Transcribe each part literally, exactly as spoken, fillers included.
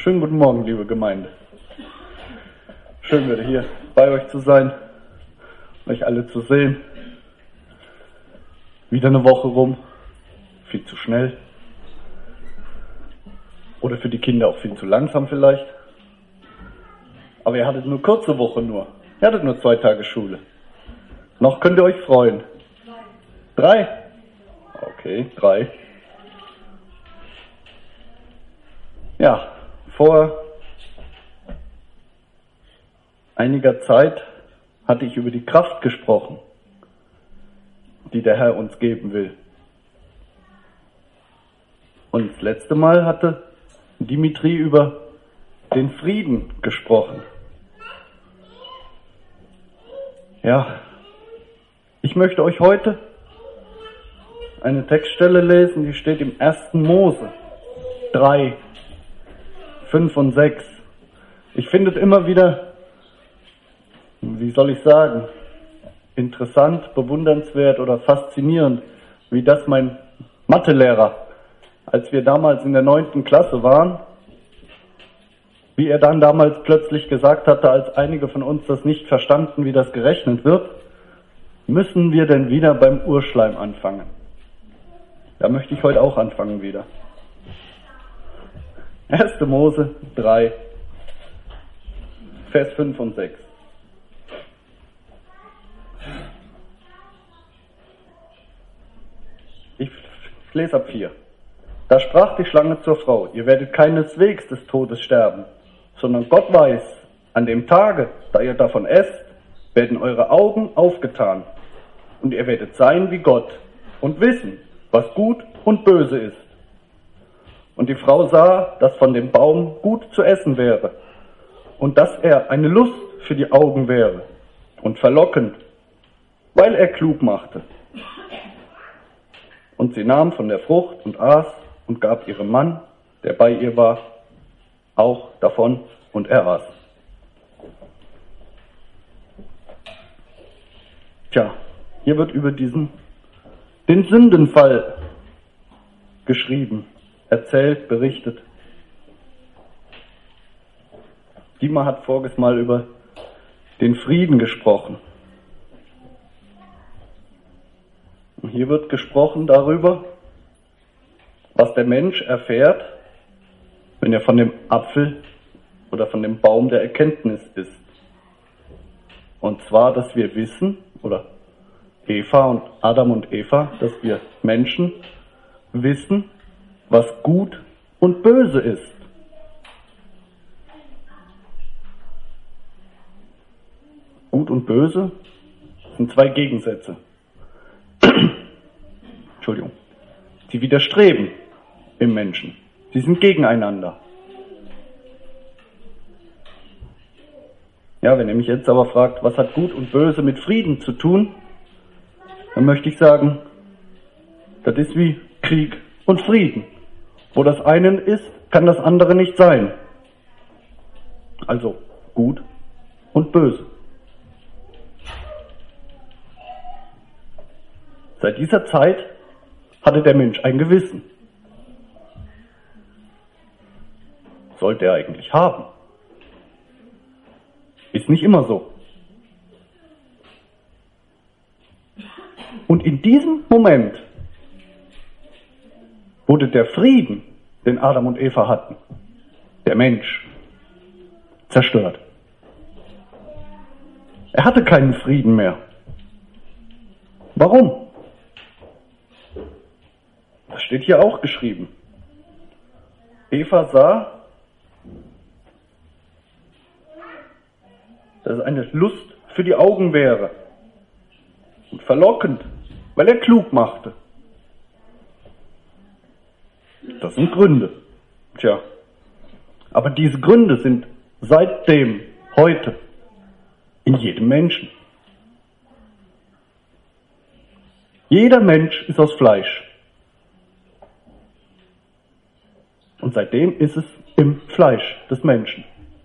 Schönen guten Morgen, liebe Gemeinde. Schön wieder hier bei euch zu sein, euch alle zu sehen. Wieder eine Woche rum, viel zu schnell. Oder für die Kinder auch viel zu langsam vielleicht. Aber ihr hattet nur kurze Woche nur. Ihr hattet nur zwei Tage Schule. Noch könnt ihr euch freuen. Drei? Okay, drei. Ja, vor einiger Zeit hatte ich über die Kraft gesprochen, die der Herr uns geben will. Und das letzte Mal hatte Dimitri über den Frieden gesprochen. Ja, ich möchte euch heute eine Textstelle lesen, die steht im ersten Mose drei, fünf und sechs. Ich finde es immer wieder, wie soll ich sagen, interessant, bewundernswert oder faszinierend, wie das mein Mathelehrer, als wir damals in der neunten Klasse waren, wie er dann damals plötzlich gesagt hatte, als einige von uns das nicht verstanden, wie das gerechnet wird, müssen wir denn wieder beim Urschleim anfangen. Da möchte ich heute auch anfangen wieder. erster Mose drei, Vers fünf und sechs. Ich lese ab vier. Da sprach die Schlange zur Frau: Ihr werdet keineswegs des Todes sterben, sondern Gott weiß, an dem Tage, da ihr davon esst, werden eure Augen aufgetan, und ihr werdet sein wie Gott und wissen, was gut und böse ist. Und die Frau sah, dass von dem Baum gut zu essen wäre, und dass er eine Lust für die Augen wäre und verlockend, weil er klug machte. Und sie nahm von der Frucht und aß und gab ihrem Mann, der bei ihr war, auch davon, und er aß. Tja, hier wird über diesen, den Sündenfall geschrieben, erzählt, berichtet. Dima hat voriges Mal über den Frieden gesprochen. Und hier wird gesprochen darüber, was der Mensch erfährt, wenn er von dem Apfel oder von dem Baum der Erkenntnis isst. Und zwar, dass wir wissen, oder Eva und Adam und Eva, dass wir Menschen wissen, was gut und böse ist. Gut und böse sind zwei Gegensätze. Entschuldigung. Die widerstreben im Menschen. Sie sind gegeneinander. Ja, wenn ihr mich jetzt aber fragt, was hat Gut und Böse mit Frieden zu tun, dann möchte ich sagen, das ist wie Krieg und Frieden. Wo das eine ist, kann das andere nicht sein. Also Gut und Böse. Seit dieser Zeit hatte der Mensch ein Gewissen. Sollte er eigentlich haben. Ist nicht immer so. Und in diesem Moment wurde der Frieden, den Adam und Eva hatten, der Mensch, zerstört. Er hatte keinen Frieden mehr. Warum? Das steht hier auch geschrieben. Eva sah, dass es eine Lust für die Augen wäre und verlockend, weil er klug machte. Das sind Gründe. Tja, aber diese Gründe sind seitdem, heute, in jedem Menschen. Jeder Mensch ist aus Fleisch. Und seitdem ist es im Fleisch des Menschen.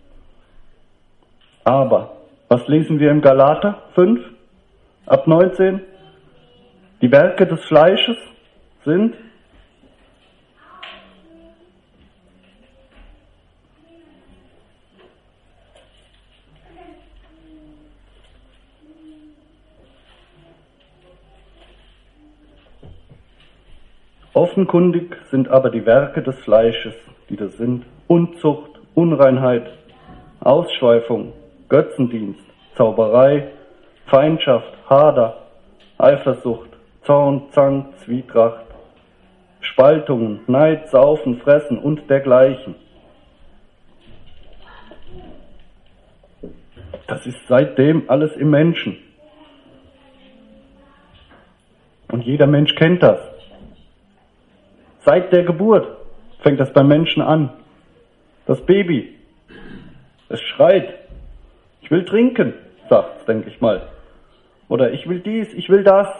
Aber, was lesen wir im Galater fünf, ab neunzehn? Die Werke des Fleisches sind Offenkundig sind aber die Werke des Fleisches, die das sind: Unzucht, Unreinheit, Ausschweifung, Götzendienst, Zauberei, Feindschaft, Hader, Eifersucht, Zorn, Zank, Zwietracht, Spaltungen, Neid, Saufen, Fressen und dergleichen. Das ist seitdem alles im Menschen. Und jeder Mensch kennt das. Seit der Geburt fängt das beim Menschen an. Das Baby, es schreit: Ich will trinken, sagt es, denke ich mal. Oder ich will dies, ich will das.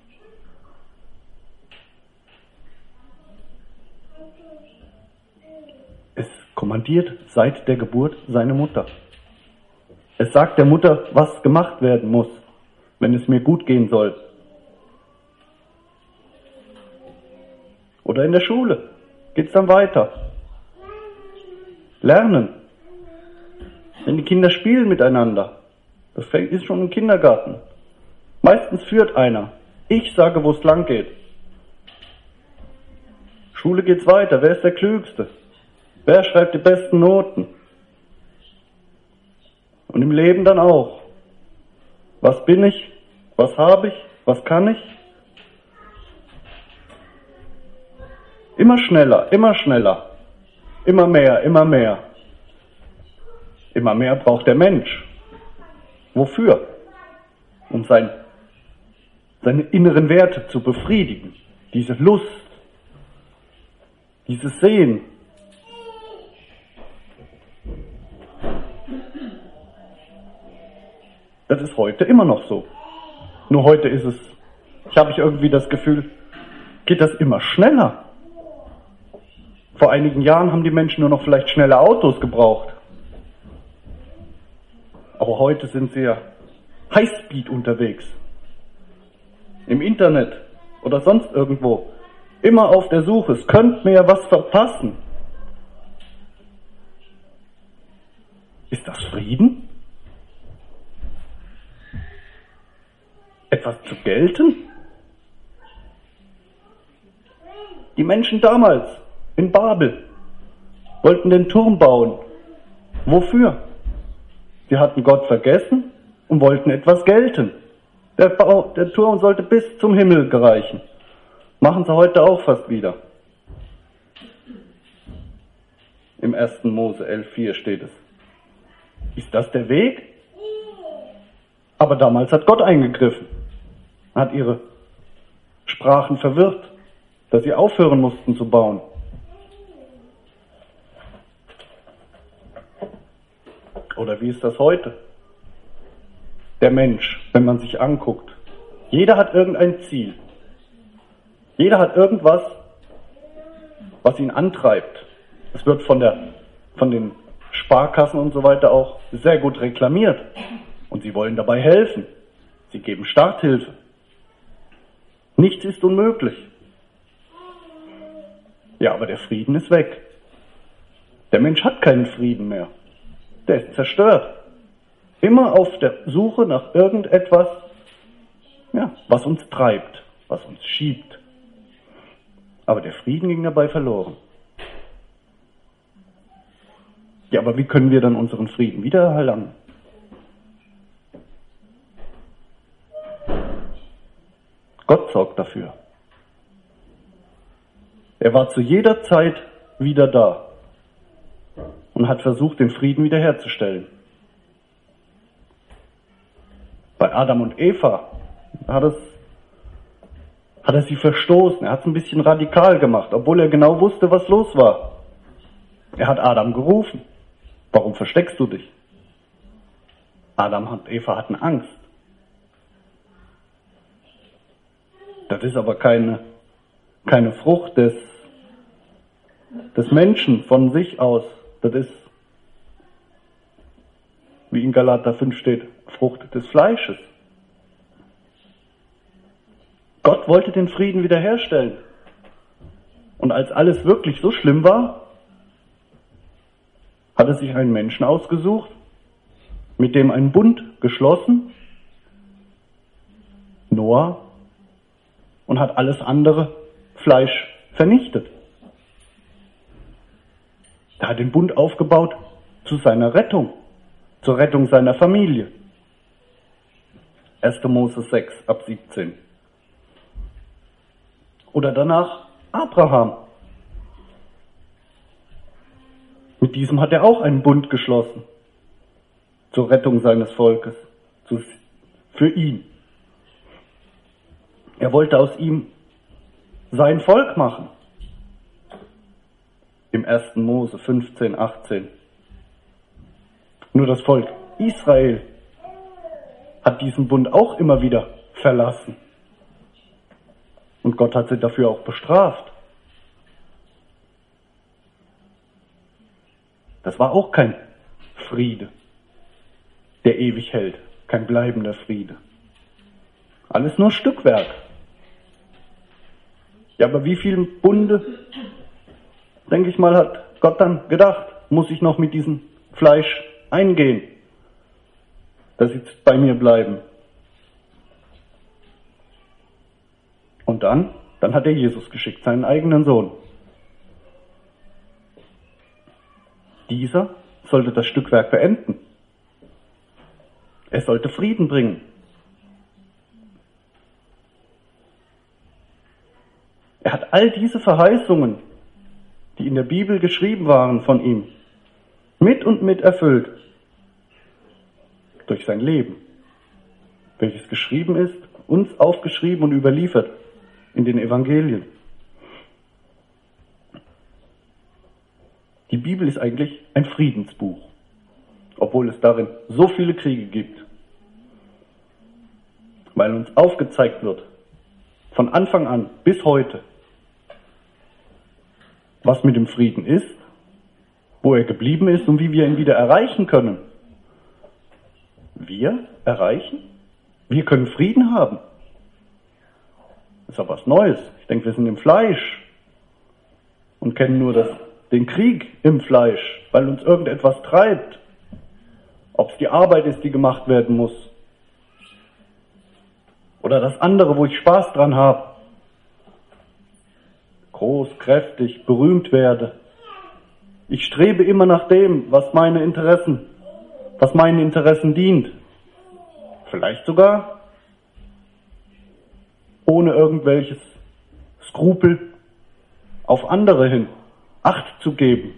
Es kommandiert seit der Geburt seine Mutter. Es sagt der Mutter, was gemacht werden muss, wenn es mir gut gehen soll. Oder in der Schule geht es dann weiter. Lernen. Wenn die Kinder spielen miteinander, das ist schon im Kindergarten. Meistens führt einer. Ich sage, wo es lang geht. Schule geht's weiter. Wer ist der Klügste? Wer schreibt die besten Noten? Und im Leben dann auch. Was bin ich? Was habe ich? Was kann ich? Immer schneller, immer schneller. Immer mehr, immer mehr. Immer mehr braucht der Mensch. Wofür? Um sein, seine inneren Werte zu befriedigen. Diese Lust, dieses Sehen. Das ist heute immer noch so. Nur heute ist es, ich habe irgendwie das Gefühl, geht das immer schneller. Vor einigen Jahren haben die Menschen nur noch vielleicht schnelle Autos gebraucht. Aber heute sind sie ja Highspeed unterwegs. Im Internet oder sonst irgendwo. Immer auf der Suche. Es könnte mir ja was verpassen. Ist das Frieden? Etwas zu gelten? Die Menschen damals in Babel wollten den Turm bauen. Wofür? Sie hatten Gott vergessen und wollten etwas gelten. Der, Bau, der Turm sollte bis zum Himmel gereichen. Machen sie heute auch fast wieder. Im ersten Mose elf vier steht es. Ist das der Weg? Aber damals hat Gott eingegriffen. Hat ihre Sprachen verwirrt, dass sie aufhören mussten zu bauen. Oder wie ist das heute? Der Mensch, wenn man sich anguckt. Jeder hat irgendein Ziel. Jeder hat irgendwas, was ihn antreibt. Es wird von der, von den Sparkassen und so weiter auch sehr gut reklamiert. Und sie wollen dabei helfen. Sie geben Starthilfe. Nichts ist unmöglich. Ja, aber der Frieden ist weg. Der Mensch hat keinen Frieden mehr. Der ist zerstört. Immer auf der Suche nach irgendetwas, ja, was uns treibt, was uns schiebt. Aber der Frieden ging dabei verloren. Ja, aber wie können wir dann unseren Frieden wiedererlangen? Gott sorgt dafür. Er war zu jeder Zeit wieder da und hat versucht, den Frieden wiederherzustellen. Bei Adam und Eva hat, es, hat er sie verstoßen. Er hat es ein bisschen radikal gemacht, obwohl er genau wusste, was los war. Er hat Adam gerufen. Warum versteckst du dich? Adam und Eva hatten Angst. Das ist aber keine, keine Frucht des, des Menschen von sich aus. Das ist, wie in Galater fünf steht, Frucht des Fleisches. Gott wollte den Frieden wiederherstellen. Und als alles wirklich so schlimm war, hat er sich einen Menschen ausgesucht, mit dem einen Bund geschlossen, Noah, und hat alles andere Fleisch vernichtet. Er hat den Bund aufgebaut zu seiner Rettung, zur Rettung seiner Familie. erster Mose sechs ab siebzehn. Oder danach Abraham. Mit diesem hat er auch einen Bund geschlossen, zur Rettung seines Volkes, zu, für ihn. Er wollte aus ihm sein Volk machen. Im ersten Mose fünfzehn, achtzehn. Nur das Volk Israel hat diesen Bund auch immer wieder verlassen. Und Gott hat sie dafür auch bestraft. Das war auch kein Friede, der ewig hält, kein bleibender Friede. Alles nur Stückwerk. Ja, aber wie viele Bunde, denke ich mal, hat Gott dann gedacht, muss ich noch mit diesem Fleisch eingehen, dass sie bei mir bleiben. Und dann, dann hat er Jesus geschickt, seinen eigenen Sohn. Dieser sollte das Stückwerk beenden. Er sollte Frieden bringen. Er hat all diese Verheißungen, die in der Bibel geschrieben waren von ihm, mit und mit erfüllt. Durch sein Leben, welches geschrieben ist, uns aufgeschrieben und überliefert in den Evangelien. Die Bibel ist eigentlich ein Friedensbuch, obwohl es darin so viele Kriege gibt, weil uns aufgezeigt wird, von Anfang an bis heute, was mit dem Frieden ist, wo er geblieben ist und wie wir ihn wieder erreichen können. Wir erreichen? Wir können Frieden haben. Das ist ja was Neues. Ich denke, wir sind im Fleisch und kennen nur das, den Krieg im Fleisch, weil uns irgendetwas treibt. Ob es die Arbeit ist, die gemacht werden muss. Oder das andere, wo ich Spaß dran habe. Groß, kräftig, berühmt werde. Ich strebe immer nach dem, was meine Interessen, was meinen Interessen dient. Vielleicht sogar ohne irgendwelches Skrupel auf andere hin Acht zu geben,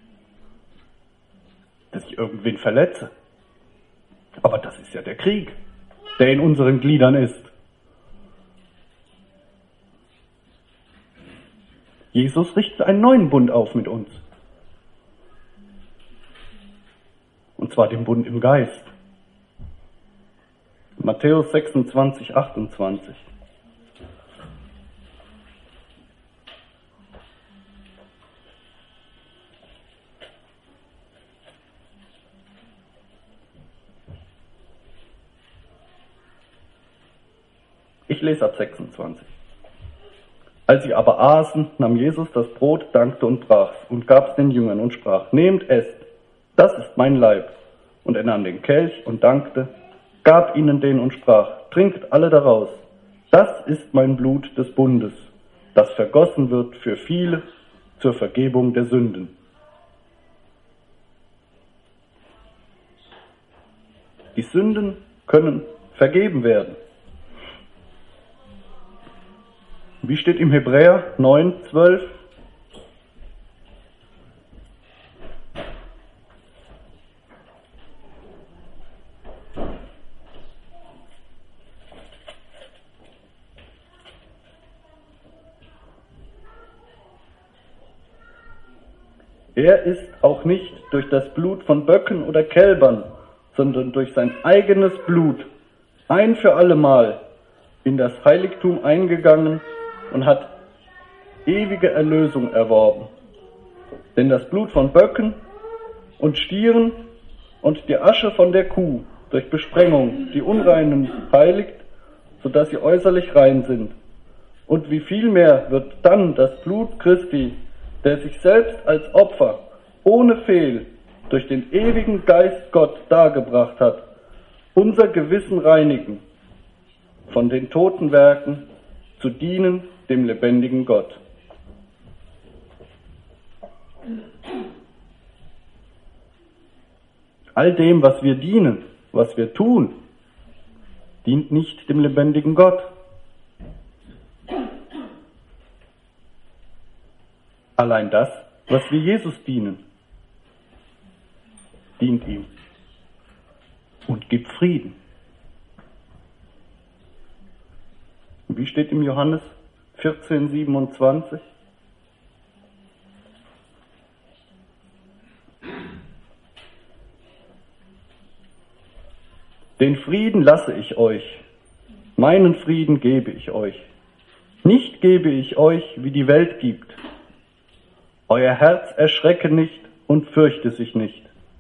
dass ich irgendwen verletze. Aber das ist ja der Krieg, der in unseren Gliedern ist. Jesus richtet einen neuen Bund auf mit uns. Und zwar den Bund im Geist. Matthäus sechsundzwanzig, achtundzwanzig. Ich lese ab sechsundzwanzig. Als sie aber aßen, nahm Jesus das Brot, dankte und brach's und gab's den Jüngern und sprach: Nehmt, esst, das ist mein Leib. Und er nahm den Kelch und dankte, gab ihnen den und sprach: Trinkt alle daraus, das ist mein Blut des Bundes, das vergossen wird für viele zur Vergebung der Sünden. Die Sünden können vergeben werden. Wie steht im Hebräer neun, zwölf? Er ist auch nicht durch das Blut von Böcken oder Kälbern, sondern durch sein eigenes Blut ein für allemal in das Heiligtum eingegangen und hat ewige Erlösung erworben. Denn das Blut von Böcken und Stieren und die Asche von der Kuh durch Besprengung die Unreinen heiligt, sodass sie äußerlich rein sind. Und wie viel mehr wird dann das Blut Christi, der sich selbst als Opfer ohne Fehl durch den ewigen Geist Gott dargebracht hat, unser Gewissen reinigen, von den toten Werken zu dienen dem lebendigen Gott. All dem, was wir dienen, was wir tun, dient nicht dem lebendigen Gott. Allein das, was wir Jesus dienen, dient ihm und gibt Frieden. Wie steht im Johannes vierzehn, siebenundzwanzig? Den Frieden lasse ich euch, meinen Frieden gebe ich euch. Nicht gebe ich euch, wie die Welt gibt. Euer Herz erschrecke nicht und fürchte sich nicht.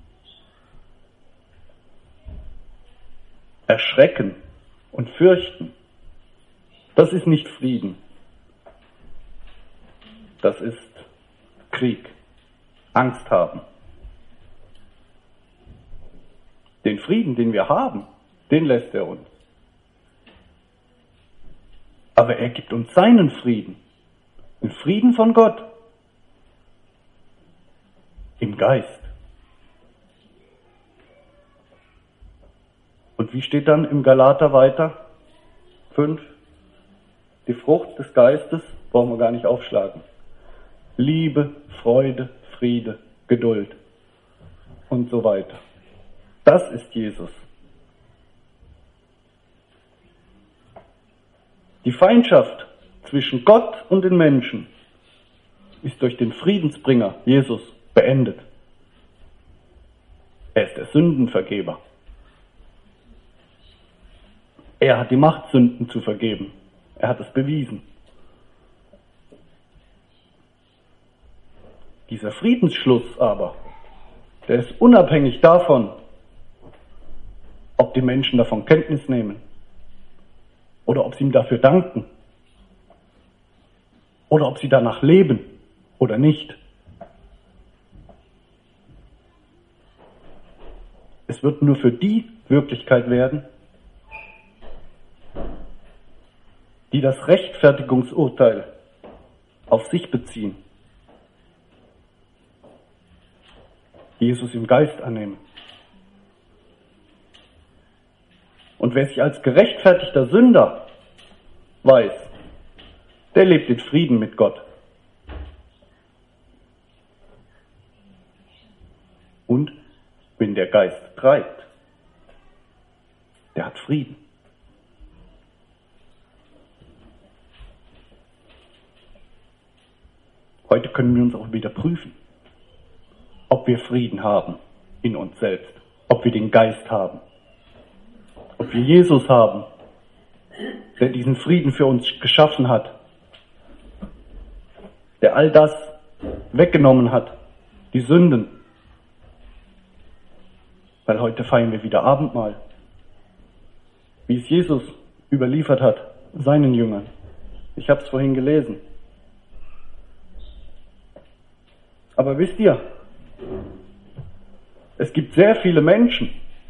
Erschrecken und fürchten, das ist nicht Frieden. Das ist Krieg, Angst haben. Den Frieden, den wir haben, den lässt er uns. Aber er gibt uns seinen Frieden, den Frieden von Gott, im Geist. Und wie steht dann im Galater weiter? fünf. Die Frucht des Geistes, brauchen wir gar nicht aufschlagen. Liebe, Freude, Friede, Geduld und so weiter. Das ist Jesus. Die Feindschaft zwischen Gott und den Menschen ist durch den Friedensbringer Jesus beendet. Er ist der Sündenvergeber. Er hat die Macht, Sünden zu vergeben. Er hat es bewiesen. Dieser Friedensschluss aber, der ist unabhängig davon, ob die Menschen davon Kenntnis nehmen oder ob sie ihm dafür danken oder ob sie danach leben oder nicht. Es wird nur für die Wirklichkeit werden, die das Rechtfertigungsurteil auf sich beziehen, Jesus im Geist annehmen. Und wer sich als gerechtfertigter Sünder weiß, der lebt in Frieden mit Gott. Und wenn der Geist treibt, der hat Frieden. Heute können wir uns auch wieder prüfen, ob wir Frieden haben in uns selbst, ob wir den Geist haben, ob wir Jesus haben, der diesen Frieden für uns geschaffen hat, der all das weggenommen hat, die Sünden. Weil heute feiern wir wieder Abendmahl, wie es Jesus überliefert hat, seinen Jüngern. Ich habe es vorhin gelesen. Aber wisst ihr, es gibt sehr viele Menschen,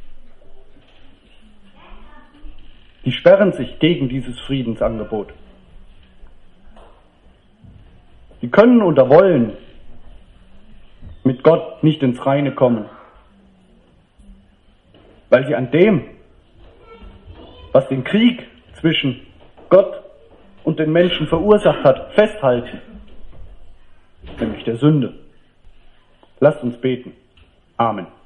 die sperren sich gegen dieses Friedensangebot. Die können oder wollen mit Gott nicht ins Reine kommen, weil sie an dem, was den Krieg zwischen Gott und den Menschen verursacht hat, festhalten, nämlich der Sünde. Lasst uns beten. Amen.